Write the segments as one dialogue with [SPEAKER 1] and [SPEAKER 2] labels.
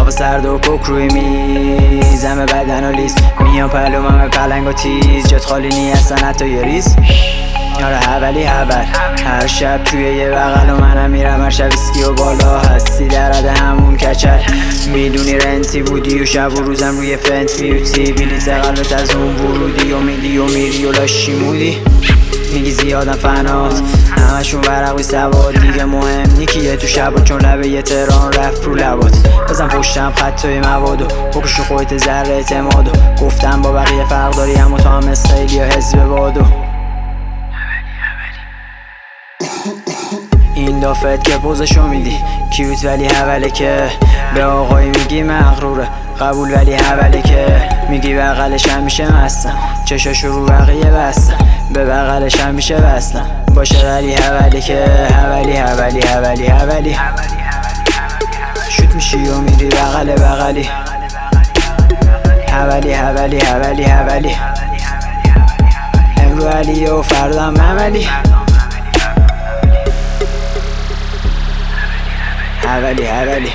[SPEAKER 1] هوا سرد و کوک روی میز، همه بدن و لیز میان پلوم، همه پلنگ و تیز، جت خالی نی اصلا حتی یه ریز. آره اولی خبر هر شب توی یه بغل و منم میرم هر شب اسکی و بالا هستی در حد همون کچل. میدونی رنتی بودی و شب و روزم روی فنت بیوتی، بلیت قلبت از اون ورودی و میدی و میری و لاشی مودی. میگی زیادم فنات همشون ورقی سواد، دیگه مهم نیکیه تو شبا چون لبه یه تهران رفت رو لبات. بزن پشتم خطای موادو بکشو خودت ذره اعتمادو، گفتم با بقیه فرق داری اما تو هم مثل خیلی ها حزب بادو. این دافت که پوزشو میدی کیوت ولی حوله که به آقای میگی مغروره قبول ولی حوله که میگی بغلش هم میشه مستم، چشاشو رو بقیه بستم به بغلش هم میشه بستم باشه ولی حوله که حولی شوت میشی و میری بغل بغلی حولی امرو علی و فردم عملی حولی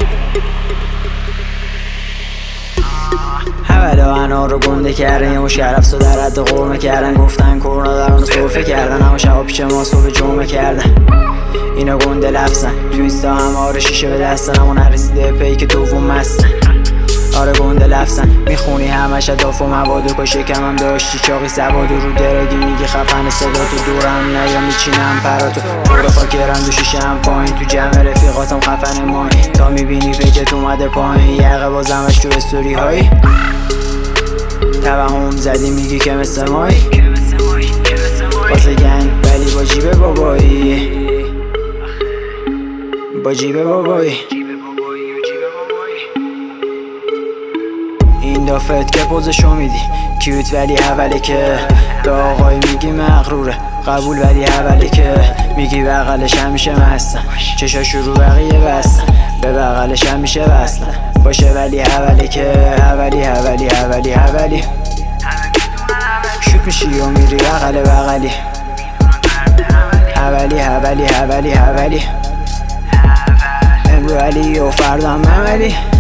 [SPEAKER 1] حوله انار رو گنده کردن یه مشرف و در حد قرمه کردن، گفتن کرونا دارن صرفه کردن اما شبا پیش ما صبح جمعه کردن. اینا گنده لفظن تو اینستا هم آره شیشه به دستن اما نرسیده پیک دوم مستن. آره گنده لفظن میخونی همش داف و مواد و شکم هم داشتی چاقی سواد رو درگی میگی خفن صدا تو دورم نه یا میچینم پراتو برو فاکرم دو شیشه هم پایین تو جمع رفیقاتم خفن مایی تا میبینی پیجت اومده پایین یقه بازمش تو استوری هایی توهم زدی میگی که مثل مایی واسه گنگ ولی با جیب بابایی این دافت که پوزشو میدی کیوت ولی حوله که به آقای میگی مغروره قبول ولی حوله که میگی بغلش هم میشه مستم چشاشو رو بقیه بستم به بغلش هم میشه بستم باشه ولی حوله که حولی شوت میشی و میری بغل بغلی حولی امرو علی و فردم عملی